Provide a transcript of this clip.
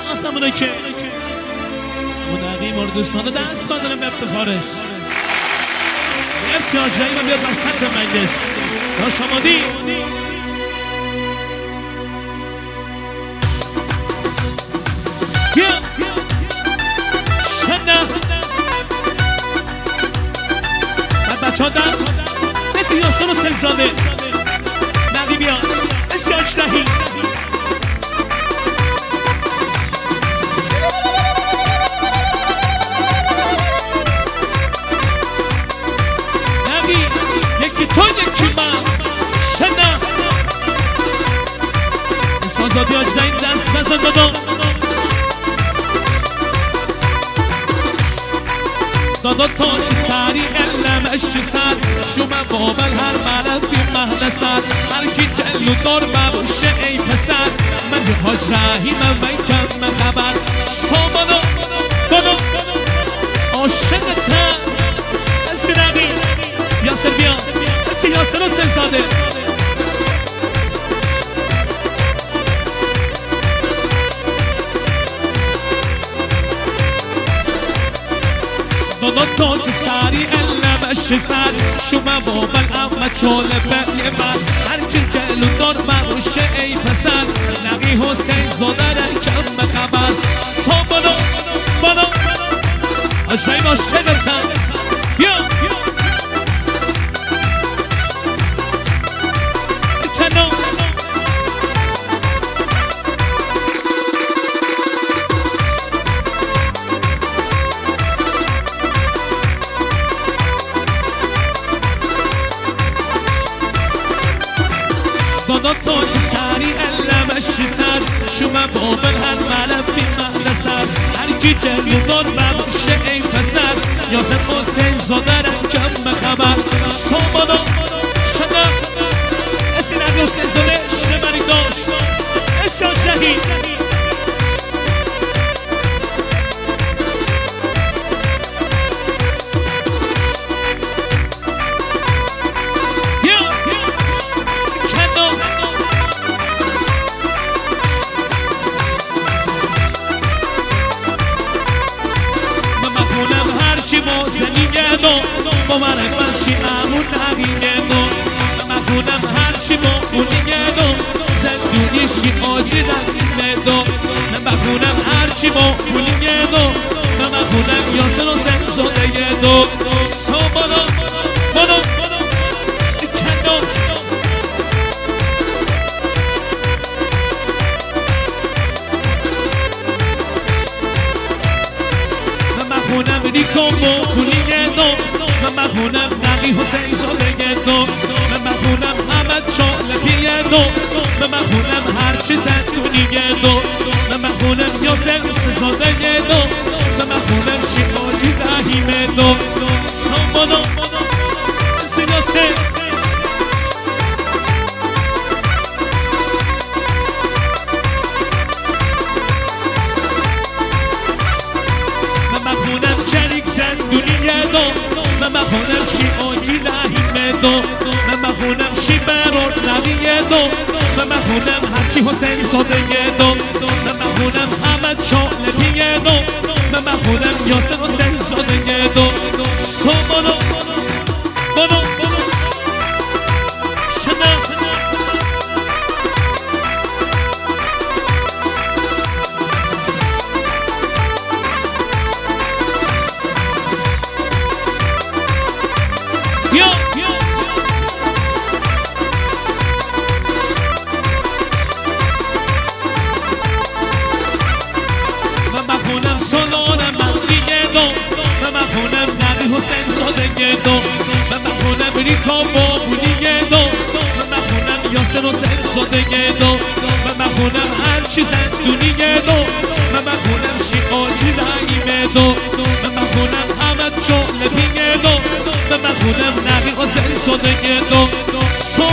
آسمونه که اون عقیم اردوستانه دست دادن به افتخارش مرسی آجایی و بیاد وسط مجلس داشت آمادی بیا شنه و بچه ها دست مثل یاسر و سلزاده نقی بیا مثل آجرهی آزادی آجده این دست نزن دادا تا که سری علمش سر شما بابل هر ملد بی مهلسد هر کی جلو دار ببوشه ای پسر من یه حاج رحیمم من کم خبر سامانو بانو عاشقتم دستی نقی یاسر بیا دستی یاسر و سلزاده دادا تا که سری علمش سر شما بابل اما چاله بلی من هر کی جلو دار بروشه ای پسر نقی حسین زاده کم بخبر سامانو بانو آشنایی با شدتن بیا کنو دادا تا که سری علمش سر شما بابل هر ملب بی محل سر هر کی جلو دار ببوشه ای پسر یاسر حسین زاده کم بخبر سامانو شده اسی نقی حسین زاده شمری داشت اسی آجرهی چی موزنی گدو با من باشی امون نقیگدو من خونم هرچی موزنی گدو زندونی شی آجی نقیگدو من خونم هرچی موزنی گدو من خونم یاسر و سنزاده گدو سامانو بانو کنو من خونم ریکم با پولی گدو من خونم نقی حسین زاده گدو من خونم احمد چالپی گدو من خونم هرچی زندونی گدو من خونم یاسر سزاده گدو من خونم شیعاجی رحیمه دو سامانو سیناسه زندونی گدو من خونم شیعاجی رحیمه دو من خونم شی برار نقی گدو من خونم هرچی حسین زاده گدو من خونم احمد چالپی گدو من خونم یاسر حسین زاده گدو سامانو بانو شنه حسین زاده گدو من خونم ریکا با بونی گدو من خونم یاسر حسین زاده گدو من خونم هرچی زندونی گدو من خونم شیعاجی رحیمه دو من خونم احمد چالپی گدو من خونم نقی حسین زاده گدو